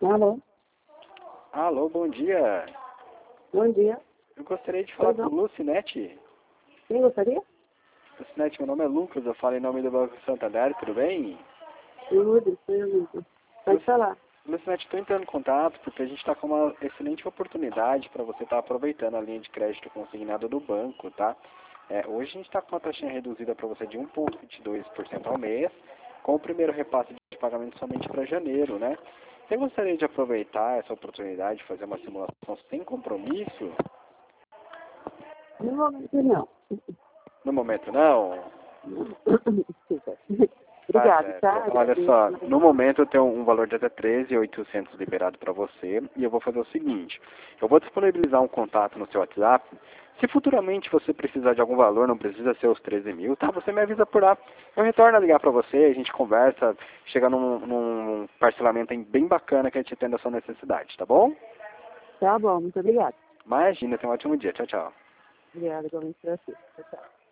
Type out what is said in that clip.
Alô? Alô, bom dia. Bom dia. Eu gostaria de falar Pois com não. o Lucinete. Quem gostaria? Lucinete, meu nome é Lucas, eu falo em nome do Banco Santander, tudo bem? Tudo, tudo. Pode falar. Lucinete, estou entrando em contato porque a gente está com uma excelente oportunidade para você estar aproveitando a linha de crédito consignada do banco, tá? Hoje a gente está com uma taxinha reduzida para você de 1,22% ao mês, com o primeiro repasse de pagamento somente para janeiro, né? Você gostaria de aproveitar essa oportunidade de fazer uma simulação sem compromisso? No momento, não. No momento não? Desculpa. Tá Obrigado, certo. tá? Olha Agradeço. só, no momento eu tenho um valor de até 13.800 liberado para você e eu vou fazer o seguinte, eu vou disponibilizar um contato no seu WhatsApp. Se futuramente você precisar de algum valor, não precisa ser os 13 mil, tá? Você me avisa por lá. Eu retorno a ligar para você, a gente conversa, chega num parcelamento aí bem bacana que a gente atenda a sua necessidade, tá bom? Tá bom, muito obrigada. Imagina, tenha um ótimo dia. Tchau, tchau. Obrigada, igualmente pra você. Tchau, tchau.